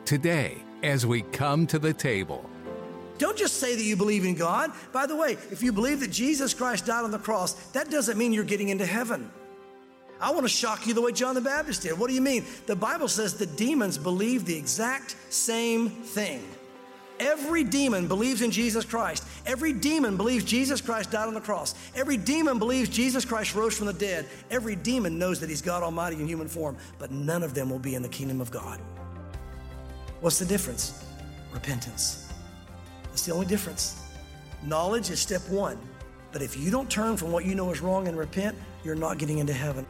today as we come to the table. Don't just say that you believe in God. By the way, if you believe that Jesus Christ died on the cross, that doesn't mean you're getting into heaven. I want to shock you the way John the Baptist did. What do you mean? The Bible says the demons believe the exact same thing. Every demon believes in Jesus Christ. Every demon believes Jesus Christ died on the cross. Every demon believes Jesus Christ rose from the dead. Every demon knows that he's God Almighty in human form, but none of them will be in the kingdom of God. What's the difference? Repentance. That's the only difference. Knowledge is step one. But if you don't turn from what you know is wrong and repent, you're not getting into heaven.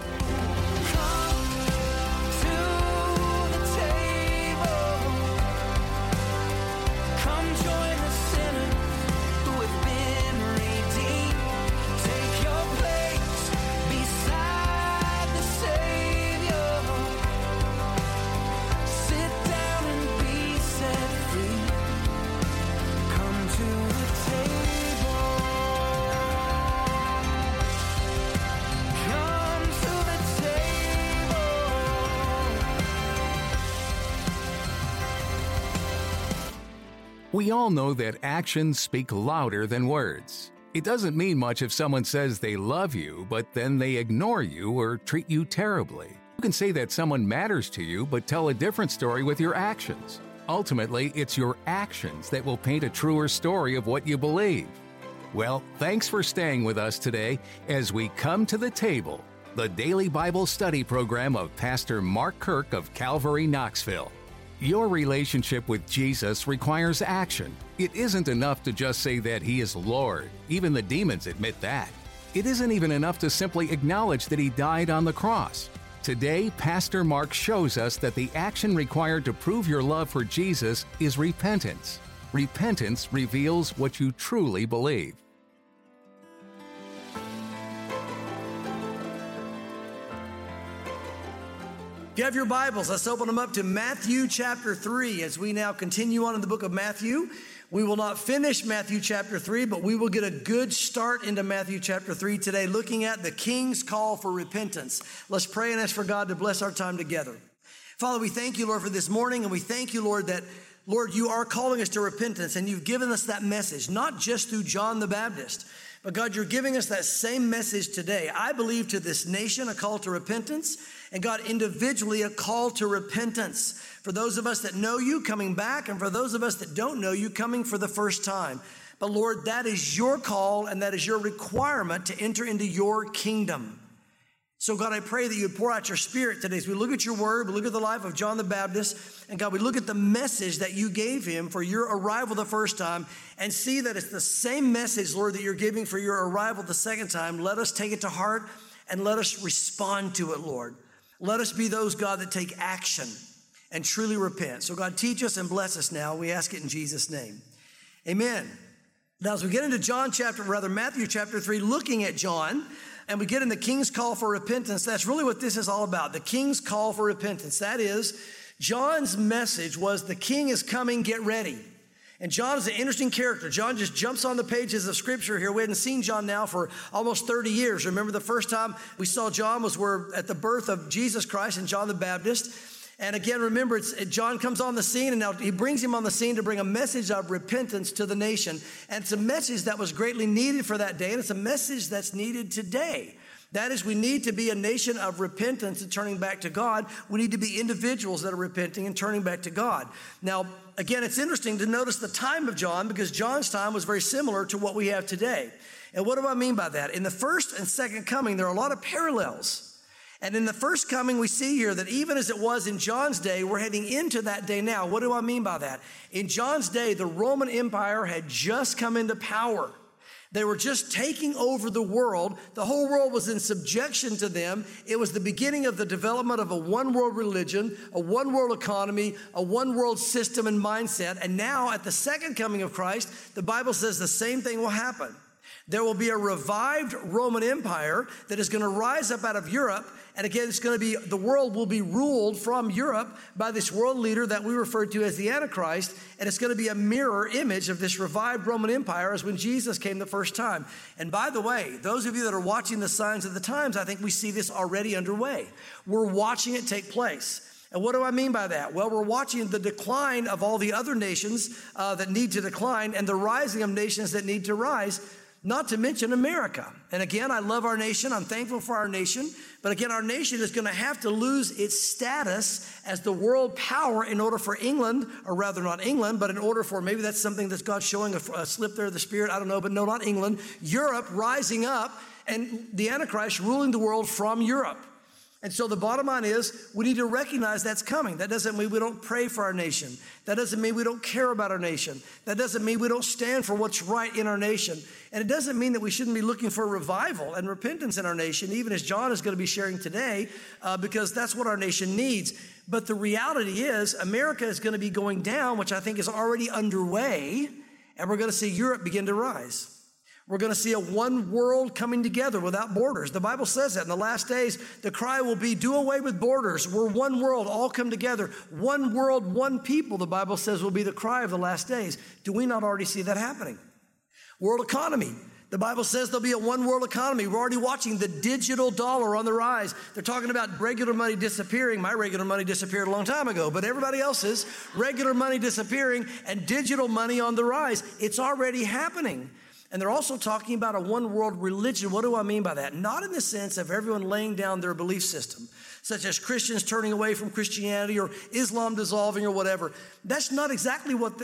We all know that actions speak louder than words. It doesn't mean much if someone says they love you, but then they ignore you or treat you terribly. You can say that someone matters to you, but tell a different story with your actions. Ultimately, it's your actions that will paint a truer story of what you believe. Well, thanks for staying with us today as we come to the table, the daily Bible study program of Pastor Mark Kirk of Calvary, Knoxville. Your relationship with Jesus requires action. It isn't enough to just say that He is Lord. Even the demons admit that. It isn't even enough to simply acknowledge that He died on the cross. Today, Pastor Mark shows us that the action required to prove your love for Jesus is repentance. Repentance reveals what you truly believe. If you have your Bibles, let's open them up to Matthew chapter 3 as we now continue on in the book of Matthew. We will not finish Matthew chapter 3, but we will get a good start into Matthew chapter 3 today, looking at the King's call for repentance. Let's pray and ask for God to bless our time together. Father, we thank you, Lord, for this morning, and we thank you, Lord, that, Lord, you are calling us to repentance, and you've given us that message, not just through John the Baptist, but God, you're giving us that same message today. I believe to this nation a call to repentance, and God, individually a call to repentance. For those of us that know you, coming back, and for those of us that don't know you, coming for the first time. But Lord, that is your call, and that is your requirement to enter into your kingdom. So God, I pray that you would pour out your Spirit today as we look at your word, we look at the life of John the Baptist, and God, we look at the message that you gave him for your arrival the first time and see that it's the same message, Lord, that you're giving for your arrival the second time. Let us take it to heart and let us respond to it, Lord. Let us be those, God, that take action and truly repent. So God, teach us and bless us now. We ask it in Jesus' name. Amen. Now, as we get into Matthew chapter 3, looking at John, and we get in the King's call for repentance, that's really what this is all about, the King's call for repentance. That is, John's message was the King is coming, get ready. And John is an interesting character. John just jumps on the pages of Scripture here. We hadn't seen John now for almost 30 years. Remember the first time we saw John was at the birth of Jesus Christ and John the Baptist. And again, remember, John comes on the scene, and now he brings him on the scene to bring a message of repentance to the nation. And it's a message that was greatly needed for that day, and it's a message that's needed today. That is, we need to be a nation of repentance and turning back to God. We need to be individuals that are repenting and turning back to God. Now, again, it's interesting to notice the time of John, because John's time was very similar to what we have today. And what do I mean by that? In the first and second coming, there are a lot of parallels. And in the first coming, we see here that even as it was in John's day, we're heading into that day now. What do I mean by that? In John's day, the Roman Empire had just come into power. They were just taking over the world. The whole world was in subjection to them. It was the beginning of the development of a one-world religion, a one-world economy, a one-world system and mindset. And now, at the second coming of Christ, the Bible says the same thing will happen. There will be a revived Roman Empire that is going to rise up out of Europe. And again, the world will be ruled from Europe by this world leader that we refer to as the Antichrist. And it's going to be a mirror image of this revived Roman Empire as when Jesus came the first time. And by the way, those of you that are watching the signs of the times, I think we see this already underway. We're watching it take place. And what do I mean by that? Well, we're watching the decline of all the other nations that need to decline and the rising of nations that need to rise, not to mention America. And again, I love our nation. I'm thankful for our nation. But again, our nation is going to have to lose its status as the world power in order for England, or rather not England, but in order for, maybe that's something that God's showing a slip there of the Spirit, I don't know, but no, not England. Europe rising up and the Antichrist ruling the world from Europe. And so the bottom line is we need to recognize that's coming. That doesn't mean we don't pray for our nation. That doesn't mean we don't care about our nation. That doesn't mean we don't stand for what's right in our nation. And it doesn't mean that we shouldn't be looking for revival and repentance in our nation, even as John is going to be sharing today, because that's what our nation needs. But the reality is America is going to be going down, which I think is already underway, and we're going to see Europe begin to rise. We're going to see a one world coming together without borders. The Bible says that in the last days, the cry will be, do away with borders. We're one world, all come together. One world, one people, the Bible says, will be the cry of the last days. Do we not already see that happening? World economy. The Bible says there'll be a one world economy. We're already watching the digital dollar on the rise. They're talking about regular money disappearing. My regular money disappeared a long time ago, but everybody else's regular money disappearing and digital money on the rise. It's already happening. And they're also talking about a one-world religion. What do I mean by that? Not in the sense of everyone laying down their belief system, such as Christians turning away from Christianity or Islam dissolving or whatever. That's not exactly what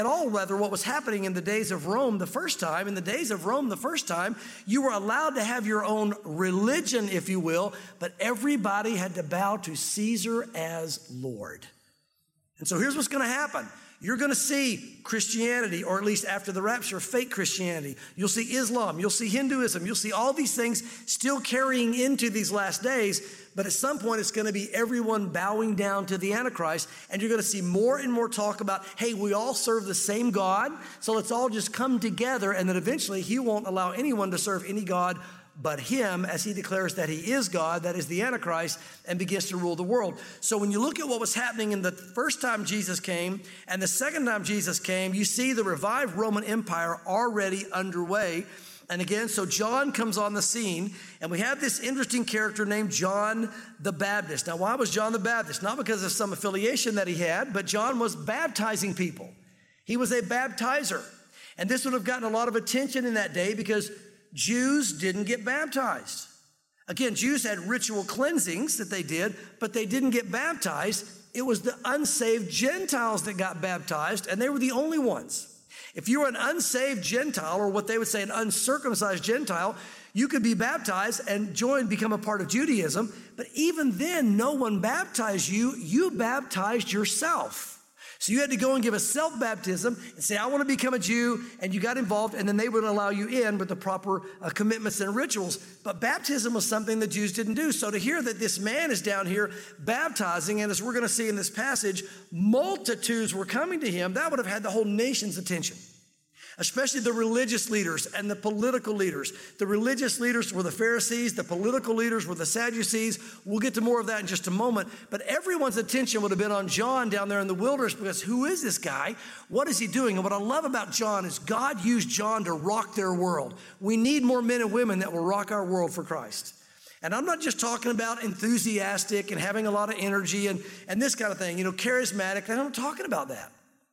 was happening in the days of Rome the first time. In the days of Rome the first time, you were allowed to have your own religion, if you will, but everybody had to bow to Caesar as Lord. And so here's what's going to happen. You're going to see Christianity, or at least after the rapture, fake Christianity. You'll see Islam. You'll see Hinduism. You'll see all these things still carrying into these last days. But at some point, it's going to be everyone bowing down to the Antichrist. And you're going to see more and more talk about, hey, we all serve the same God, so let's all just come together. And then eventually, he won't allow anyone to serve any God but him, as he declares that he is God, that is the Antichrist, and begins to rule the world. So when you look at what was happening in the first time Jesus came and the second time Jesus came, you see the revived Roman Empire already underway. And again, so John comes on the scene, and we have this interesting character named John the Baptist. Now, why was John the Baptist? Not because of some affiliation that he had, but John was baptizing people. He was a baptizer. And this would have gotten a lot of attention in that day because Jews didn't get baptized. Again, Jews had ritual cleansings that they did, but they didn't get baptized. It was the unsaved Gentiles that got baptized, and they were the only ones. If you were an unsaved Gentile, or what they would say an uncircumcised Gentile, you could be baptized and become a part of Judaism. But even then, no one baptized you. You baptized yourself. So you had to go and give a self-baptism and say, I want to become a Jew, and you got involved, and then they would allow you in with the proper commitments and rituals. But baptism was something the Jews didn't do. So to hear that this man is down here baptizing, and as we're going to see in this passage, multitudes were coming to him, that would have had the whole nation's attention. Especially the religious leaders and the political leaders. The religious leaders were the Pharisees. The political leaders were the Sadducees. We'll get to more of that in just a moment. But everyone's attention would have been on John down there in the wilderness because who is this guy? What is he doing? And what I love about John is God used John to rock their world. We need more men and women that will rock our world for Christ. And I'm not just talking about enthusiastic and having a lot of energy and this kind of thing, charismatic. I'm not talking about that.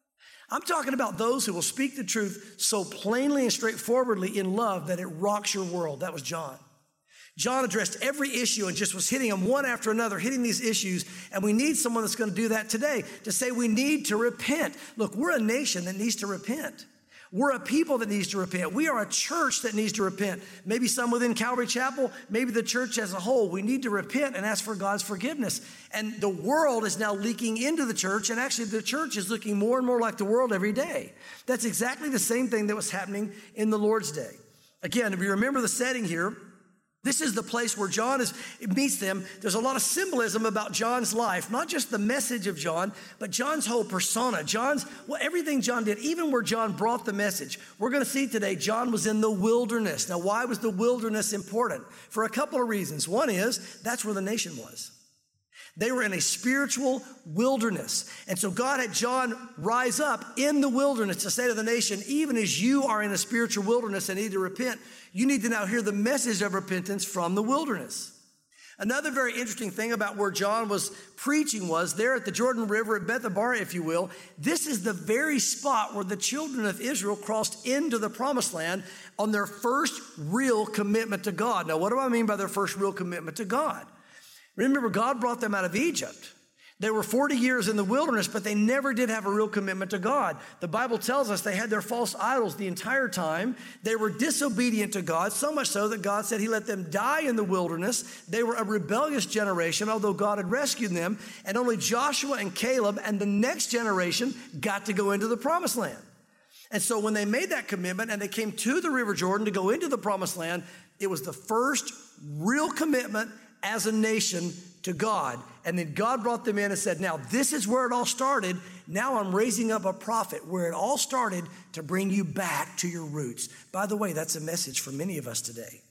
I'm talking about those who will speak the truth so plainly and straightforwardly in love that it rocks your world. That was John. John addressed every issue and just was hitting them one after another, hitting these issues. And we need someone that's going to do that today, to say we need to repent. Look, we're a nation that needs to repent. We're a people that needs to repent. We are a church that needs to repent. Maybe some within Calvary Chapel, maybe the church as a whole. We need to repent and ask for God's forgiveness. And the world is now leaking into the church, and actually the church is looking more and more like the world every day. That's exactly the same thing that was happening in the Lord's day. Again, if you remember the setting here, this is the place where John meets them. There's a lot of symbolism about John's life, not just the message of John, but John's whole persona. Everything John did, even where John brought the message. We're going to see today, John was in the wilderness. Now, why was the wilderness important? For a couple of reasons. One is, that's where the nation was. They were in a spiritual wilderness. And so God had John rise up in the wilderness to say to the nation, even as you are in a spiritual wilderness and need to repent, you need to now hear the message of repentance from the wilderness. Another very interesting thing about where John was preaching was there at the Jordan River at Bethabara, if you will. This is the very spot where the children of Israel crossed into the promised land on their first real commitment to God. Now, what do I mean by their first real commitment to God? Remember, God brought them out of Egypt. They were 40 years in the wilderness, but they never did have a real commitment to God. The Bible tells us they had their false idols the entire time. They were disobedient to God, so much so that God said he let them die in the wilderness. They were a rebellious generation, although God had rescued them. And only Joshua and Caleb and the next generation got to go into the promised land. And so when they made that commitment and they came to the River Jordan to go into the promised land, it was the first real commitment as a nation to God. And then God brought them in and said, now this is where it all started. Now I'm raising up a prophet where it all started to bring you back to your roots. By the way, that's a message for many of us today.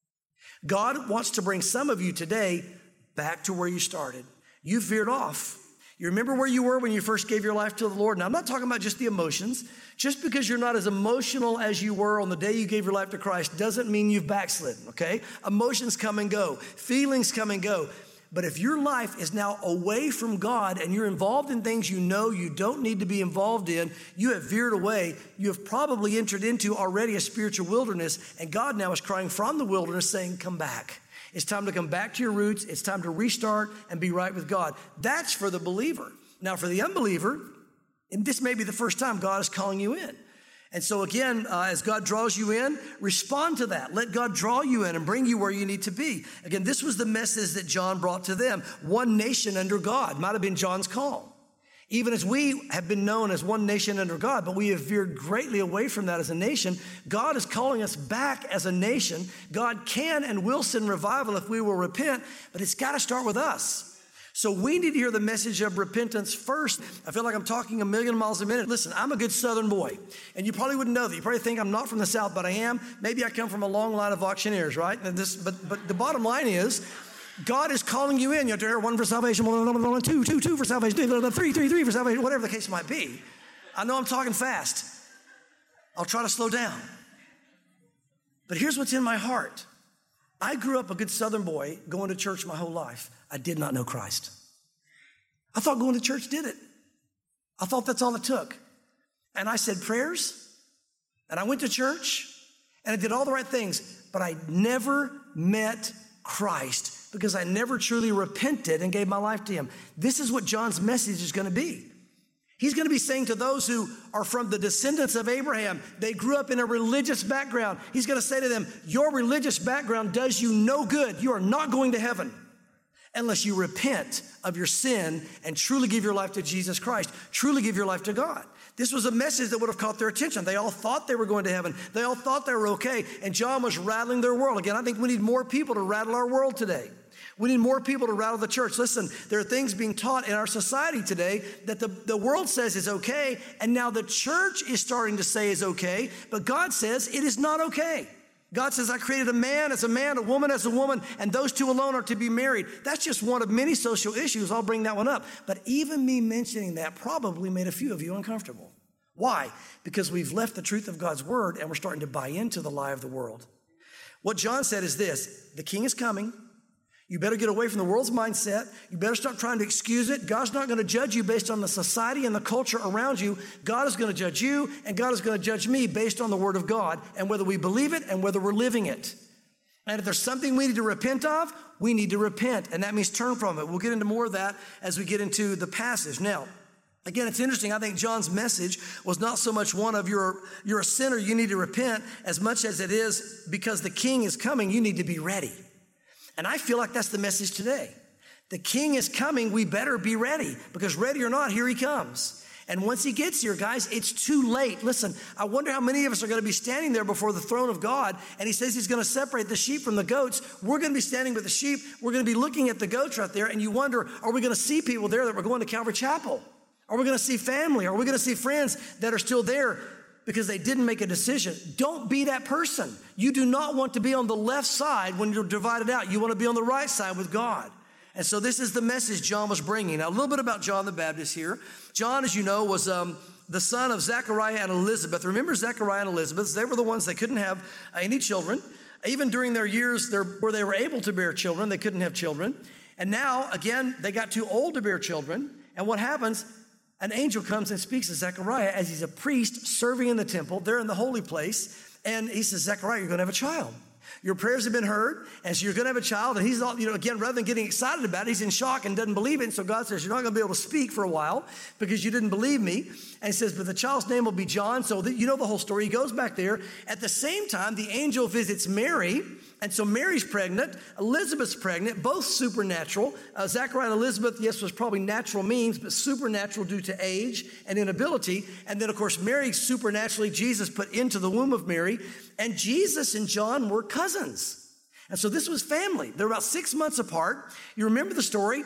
God wants to bring some of you today back to where you started. You veered off. You remember where you were when you first gave your life to the Lord? Now, I'm not talking about just the emotions. Just because you're not as emotional as you were on the day you gave your life to Christ doesn't mean you've backslidden, okay? Emotions come and go. Feelings come and go. But if your life is now away from God and you're involved in things you know you don't need to be involved in, you have veered away, you have probably entered into already a spiritual wilderness, and God now is crying from the wilderness saying, come back. It's time to come back to your roots. It's time to restart and be right with God. That's for the believer. Now, for the unbeliever, and this may be the first time God is calling you in. And so again, as God draws you in, respond to that. Let God draw you in and bring you where you need to be. Again, this was the message that John brought to them. One nation under God might have been John's call. Even as we have been known as one nation under God, but we have veered greatly away from that as a nation, God is calling us back as a nation. God can and will send revival if we will repent, but it's got to start with us. So we need to hear the message of repentance first. I feel like I'm talking a million miles a minute. Listen, I'm a good Southern boy, and you probably wouldn't know that. You probably think I'm not from the South, but I am. Maybe I come from a long line of auctioneers, right? But the bottom line is, God is calling you in. You have to hear one for salvation, two for salvation, three for salvation, whatever the case might be. I know I'm talking fast. I'll try to slow down. But here's what's in my heart. I grew up a good Southern boy going to church my whole life. I did not know Christ. I thought going to church did it. I thought that's all it took. And I said prayers, and I went to church, and I did all the right things, but I never met Christ because I never truly repented and gave my life to him. This is what John's message is going to be. He's going to be saying to those who are from the descendants of Abraham, they grew up in a religious background. He's going to say to them, your religious background does you no good. You are not going to heaven unless you repent of your sin and truly give your life to Jesus Christ, truly give your life to God. This was a message that would have caught their attention. They all thought they were going to heaven. They all thought they were okay. And John was rattling their world. Again, I think we need more people to rattle our world today. We need more people to rattle the church. Listen, there are things being taught in our society today that the world says is okay, and now the church is starting to say is okay, but God says it is not okay. God says, I created a man as a man, a woman as a woman, and those two alone are to be married. That's just one of many social issues. I'll bring that one up. But even me mentioning that probably made a few of you uncomfortable. Why? Because we've left the truth of God's word and we're starting to buy into the lie of the world. What John said is this: the king is coming. You better get away from the world's mindset. You better stop trying to excuse it. God's not going to judge you based on the society and the culture around you. God is going to judge you, and God is going to judge me based on the word of God and whether we believe it and whether we're living it. And if there's something we need to repent of, we need to repent, and that means turn from it. We'll get into more of that as we get into the passage. Now, again, it's interesting. I think John's message was not so much one of you're a sinner, you need to repent, as much as it is because the king is coming, you need to be ready. And I feel like that's the message today. The king is coming, we better be ready, because ready or not, here he comes. And once he gets here, guys, it's too late. Listen, I wonder how many of us are going to be standing there before the throne of God, and he says he's going to separate the sheep from the goats. We're going to be standing with the sheep. We're going to be looking at the goats right there, and you wonder, are we going to see people there that were going to Calvary Chapel? Are we going to see family? Are we going to see friends that are still there because they didn't make a decision? Don't be that person. You do not want to be on the left side when you're divided out. You want to be on the right side with God. And so this is the message John was bringing. Now, a little bit about John the Baptist here. John, as you know, was the son of Zechariah and Elizabeth. Remember Zechariah and Elizabeth? They were the ones that couldn't have any children. even during their years where they were able to bear children, they couldn't have children. And now, again, they got too old to bear children. And what happens? An angel comes and speaks to Zechariah as he's a priest serving in the temple. They're in the holy place. And he says, Zechariah, you're going to have a child. Your prayers have been heard, and so you're going to have a child. And he's all, again, rather than getting excited about it, he's in shock and doesn't believe it. And so God says, you're not going to be able to speak for a while because you didn't believe me. And he says, but the child's name will be John. So you know the whole story. He goes back there. At the same time, the angel visits Mary. And so Mary's pregnant, Elizabeth's pregnant, both supernatural. Zechariah and Elizabeth, yes, was probably natural means, but supernatural due to age and inability. And then, of course, Mary supernaturally, Jesus put into the womb of Mary. And Jesus and John were cousins. And so this was family. They're about 6 months apart. You remember the story.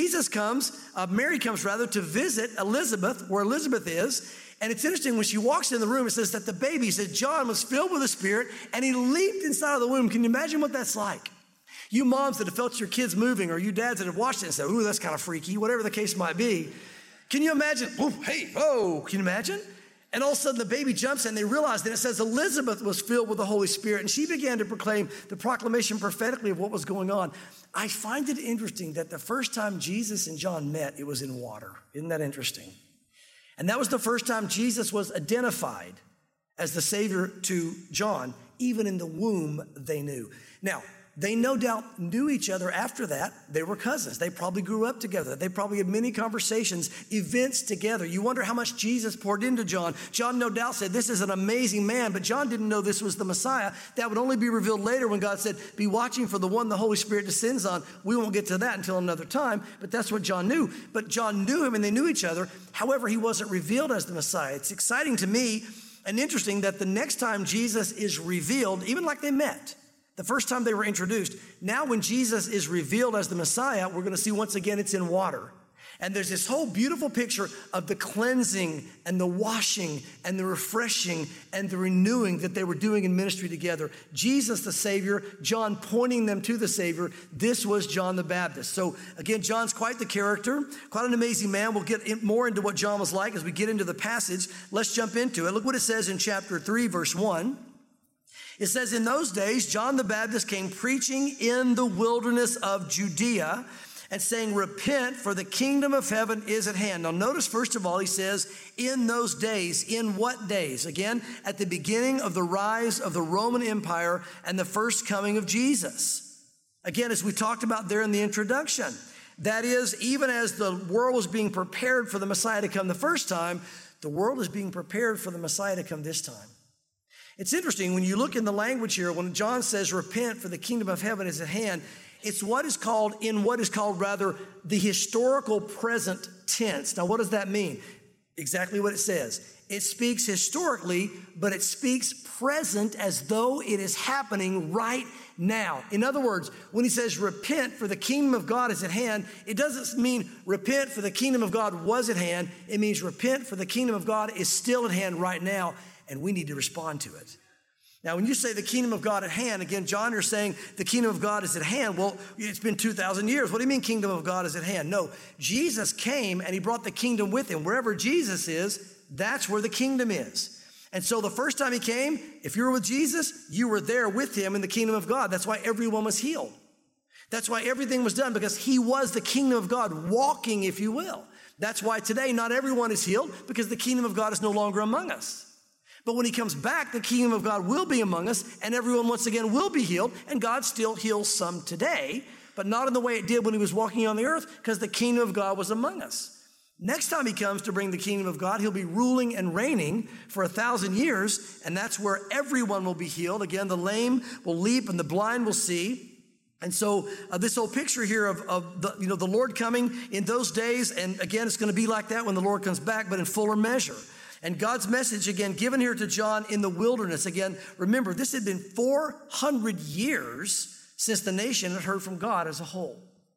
Mary comes to visit Elizabeth, where Elizabeth is. And it's interesting, when she walks in the room, it says that the baby, John was filled with the Spirit, and he leaped inside of the womb. Can you imagine what that's like? You moms that have felt your kids moving, or you dads that have watched it and said, ooh, that's kind of freaky, whatever the case might be. Can you imagine? Ooh, hey, oh, can you imagine? And all of a sudden the baby jumps and they realize that it says Elizabeth was filled with the Holy Spirit, and she began to proclaim the proclamation prophetically of what was going on. I find it interesting that the first time Jesus and John met, it was in water. Isn't that interesting? And that was the first time Jesus was identified as the Savior to John. Even in the womb, they knew. Now, they no doubt knew each other after that. They were cousins. They probably grew up together. They probably had many conversations, events together. You wonder how much Jesus poured into John. John no doubt said, this is an amazing man, but John didn't know this was the Messiah. That would only be revealed later when God said, be watching for the one the Holy Spirit descends on. We won't get to that until another time, but that's what John knew. But John knew him and they knew each other. However, he wasn't revealed as the Messiah. It's exciting to me and interesting that the next time Jesus is revealed, even like they met, the first time they were introduced, now when Jesus is revealed as the Messiah, we're going to see once again it's in water. And there's this whole beautiful picture of the cleansing and the washing and the refreshing and the renewing that they were doing in ministry together. Jesus, the Savior, John pointing them to the Savior. This was John the Baptist. So again, John's quite the character, quite an amazing man. We'll get more into what John was like as we get into the passage. Let's jump into it. Look what it says in chapter 3, verse 1. It says, in those days, John the Baptist came preaching in the wilderness of Judea and saying, repent, for the kingdom of heaven is at hand. Now notice, first of all, he says, in those days. In what days? Again, at the beginning of the rise of the Roman Empire and the first coming of Jesus. Again, as we talked about there in the introduction, that is, even as the world was being prepared for the Messiah to come the first time, the world is being prepared for the Messiah to come this time. It's interesting, when you look in the language here, when John says, repent, for the kingdom of heaven is at hand, it's what is called the historical present tense. Now, what does that mean? Exactly what it says. It speaks historically, but it speaks present as though it is happening right now. In other words, when he says repent, for the kingdom of God is at hand, it doesn't mean repent, for the kingdom of God was at hand. It means repent, for the kingdom of God is still at hand right now, and we need to respond to it. Now, when you say the kingdom of God at hand, again, John, you're saying the kingdom of God is at hand. Well, it's been 2,000 years. What do you mean kingdom of God is at hand? No, Jesus came and he brought the kingdom with him. Wherever Jesus is, that's where the kingdom is. And so the first time he came, if you were with Jesus, you were there with him in the kingdom of God. That's why everyone was healed. That's why everything was done, because he was the kingdom of God walking, if you will. That's why today not everyone is healed, because the kingdom of God is no longer among us. But when he comes back, the kingdom of God will be among us, and everyone once again will be healed, and God still heals some today, but not in the way it did when he was walking on the earth, because the kingdom of God was among us. Next time he comes to bring the kingdom of God, he'll be ruling and reigning for 1,000 years, and that's where everyone will be healed. Again, the lame will leap and the blind will see. And so this whole picture here of the Lord coming in those days, and again, it's going to be like that when the Lord comes back, but in fuller measure. And God's message, again, given here to John in the wilderness. Again, remember, this had been 400 years since the nation had heard from God as a whole.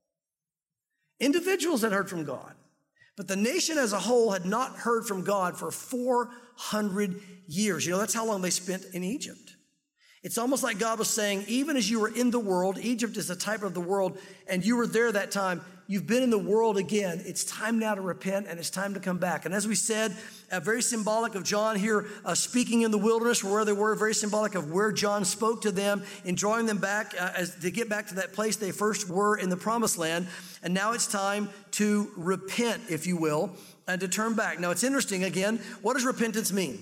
Individuals had heard from God, but the nation as a whole had not heard from God for 400 years. You know, that's how long they spent in Egypt. It's almost like God was saying, even as you were in the world, Egypt is a type of the world, and you were there that time, you've been in the world again. It's time now to repent, and it's time to come back. And as we said, very symbolic of John here speaking in the wilderness where they were, very symbolic of where John spoke to them and drawing them back to get back to that place they first were in the promised land. And now it's time to repent, if you will, and to turn back. Now, it's interesting, again, what does repentance mean?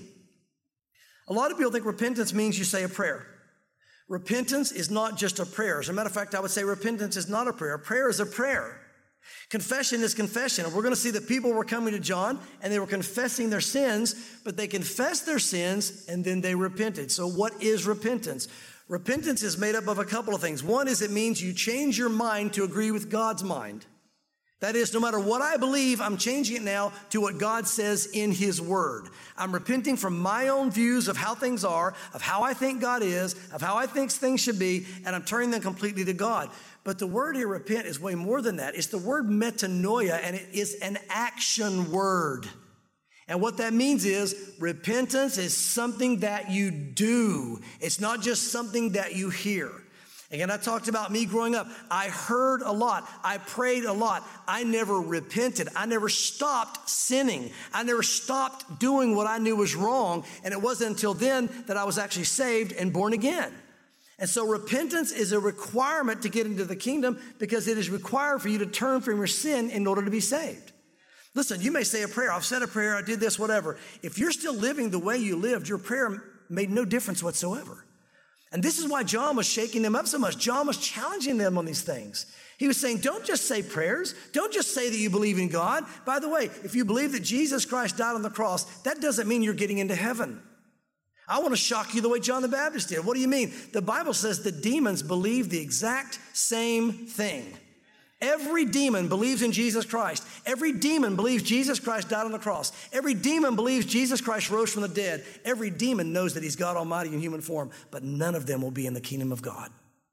A lot of people think repentance means you say a prayer. Repentance is not just a prayer. As a matter of fact, I would say repentance is not a prayer. A prayer is a prayer. Confession is confession. And we're going to see that people were coming to John and they were confessing their sins, but they confessed their sins and then they repented. So what is repentance? Repentance is made up of a couple of things. One is it means you change your mind to agree with God's mind. That is, no matter what I believe, I'm changing it now to what God says in His Word. I'm repenting from my own views of how things are, of how I think God is, of how I think things should be, and I'm turning them completely to God. But the word here, repent, is way more than that. It's the word metanoia, and it is an action word. And what that means is repentance is something that you do. It's not just something that you hear. Again, I talked about me growing up. I heard a lot. I prayed a lot. I never repented. I never stopped sinning. I never stopped doing what I knew was wrong. And it wasn't until then that I was actually saved and born again. And so repentance is a requirement to get into the kingdom because it is required for you to turn from your sin in order to be saved. Listen, you may say a prayer. I've said a prayer. I did this, whatever. If you're still living the way you lived, your prayer made no difference whatsoever. And this is why John was shaking them up so much. John was challenging them on these things. He was saying, don't just say prayers. Don't just say that you believe in God. By the way, if you believe that Jesus Christ died on the cross, that doesn't mean you're getting into heaven. I want to shock you the way John the Baptist did. What do you mean? The Bible says the demons believe the exact same thing. Every demon believes in Jesus Christ. Every demon believes Jesus Christ died on the cross. Every demon believes Jesus Christ rose from the dead. Every demon knows that He's God Almighty in human form, but none of them will be in the kingdom of God.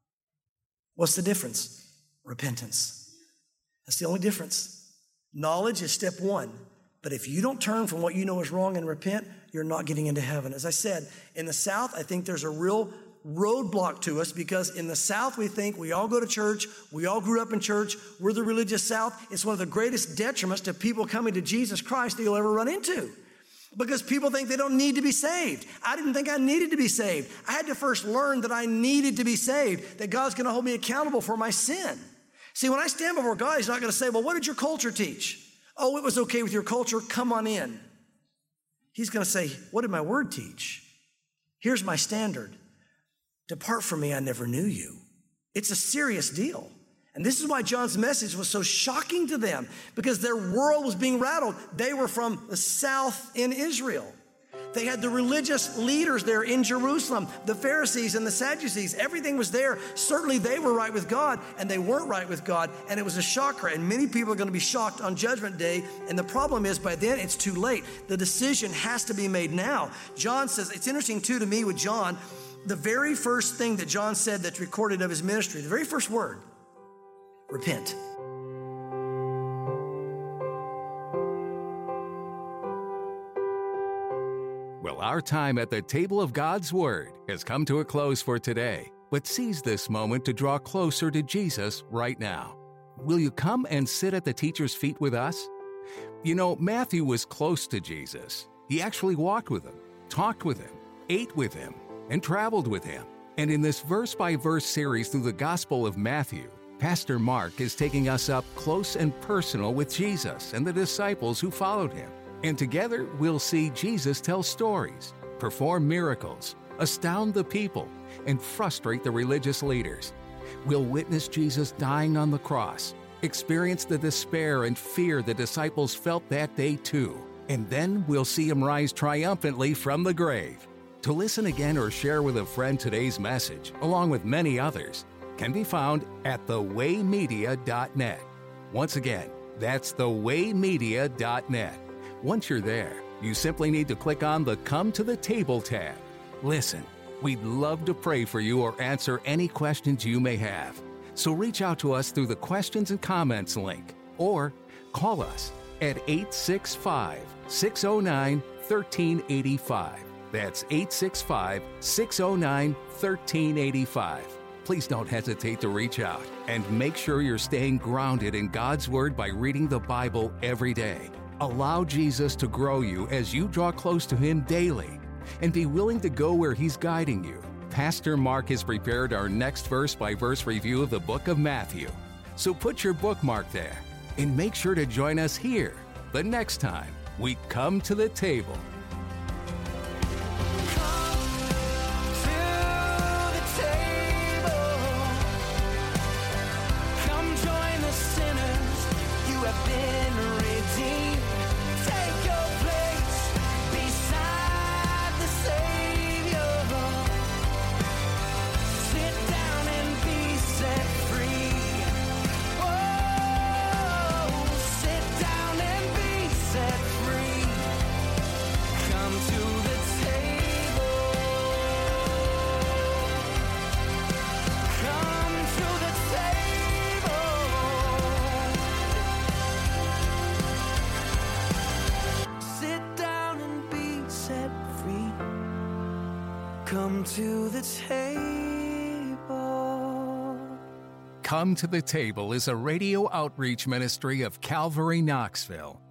What's the difference? Repentance. That's the only difference. Knowledge is step one. But if you don't turn from what you know is wrong and repent, you're not getting into heaven. As I said, in the South, I think there's a real roadblock to us because in the South, we think we all go to church. We all grew up in church. We're the religious South. It's one of the greatest detriments to people coming to Jesus Christ that you'll ever run into because people think they don't need to be saved. I didn't think I needed to be saved. I had to first learn that I needed to be saved, that God's going to hold me accountable for my sin. See, when I stand before God, He's not going to say, well, what did your culture teach? Oh, it was okay with your culture. Come on in. He's going to say, what did my word teach? Here's my standard. Depart from me, I never knew you. It's a serious deal. And this is why John's message was so shocking to them because their world was being rattled. They were from the south in Israel. They had the religious leaders there in Jerusalem, the Pharisees and the Sadducees. Everything was there. Certainly they were right with God and they weren't right with God. And it was a shocker. And many people are going to be shocked on Judgment Day. And the problem is by then it's too late. The decision has to be made now. John says, it's interesting too to me with John, the very first thing that John said that's recorded of his ministry, the very first word, repent. Well, our time at the table of God's Word has come to a close for today, but seize this moment to draw closer to Jesus right now. Will you come and sit at the teacher's feet with us? You know, Matthew was close to Jesus. He actually walked with Him, talked with Him, ate with Him, and traveled with Him. And in this verse-by-verse series through the Gospel of Matthew, Pastor Mark is taking us up close and personal with Jesus and the disciples who followed Him. And together, we'll see Jesus tell stories, perform miracles, astound the people, and frustrate the religious leaders. We'll witness Jesus dying on the cross, experience the despair and fear the disciples felt that day too, and then we'll see Him rise triumphantly from the grave. To listen again or share with a friend today's message, along with many others, can be found at thewaymedia.net. Once again, that's thewaymedia.net. Once you're there, you simply need to click on the Come to the Table tab. Listen, we'd love to pray for you or answer any questions you may have. So reach out to us through the questions and comments link or call us at 865-609-1385. That's 865-609-1385. please don't hesitate to reach out and make sure you're staying grounded in God's Word by reading the Bible every day. Allow Jesus to grow you as you draw close to Him daily, and be willing to go where He's guiding you. Pastor Mark has prepared our next verse-by-verse review of the book of Matthew. So put your bookmark there and make sure to join us here the next time we come to the table. Come to the table. Come to the Table is a radio outreach ministry of Calvary Knoxville.